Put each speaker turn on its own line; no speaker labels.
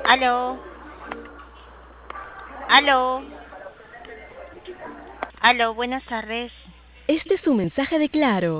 Aló, aló, aló, buenas tardes.
Este es un mensaje de Claro.